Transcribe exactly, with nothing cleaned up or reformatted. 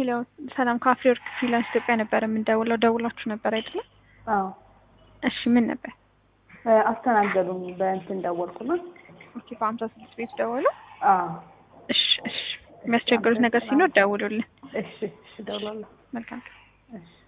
ሄሎ ሰላም ከአፍሪወርክ ፍሪላንስ ኢትዮጵያ ነበር የምንደውለው ደውላችሁ ነበር አይደል? አዎ እሺ ምን ነበር? አስተናገዱኝ በእንትን ደወልኩና ኦኬ በአምሳ ስድስት ቤት ደወሉ? አዎ እሺ እሺ የሚያስቸግሩት ነገር ሲኖር ደውሉልን። እሺ እሺ ደውላለሁ። መልካም እሺ